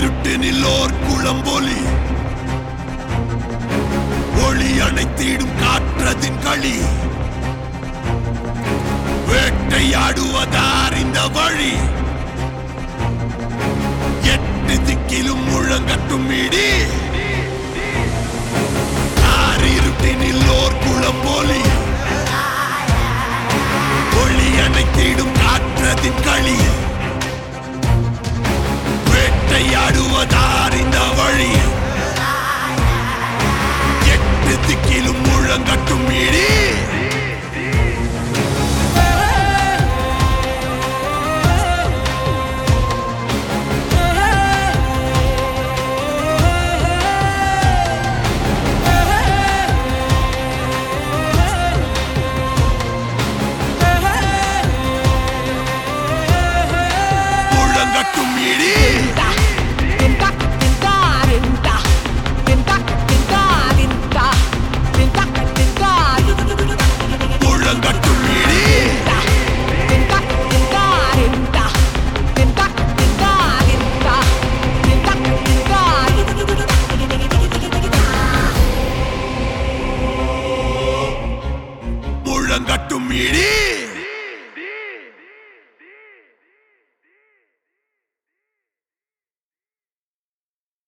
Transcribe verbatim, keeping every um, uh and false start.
இருட்டினில்லோர் குளம்பொலி ஒளி அணைத்திடும் காற்றதின் களி வேட்டையாடுவதார் இந்த வழி எட்டு திக்கிலும் முழங்கட்டும் இடி இருட்டினில்லோர் குளம்பொலி ஒளி அணைத்திடும் காற்றதின் களி வேட்டையாடுவதார் இந்த வழி எட்டு திக்கிலும் முழங்கட்டும் இடி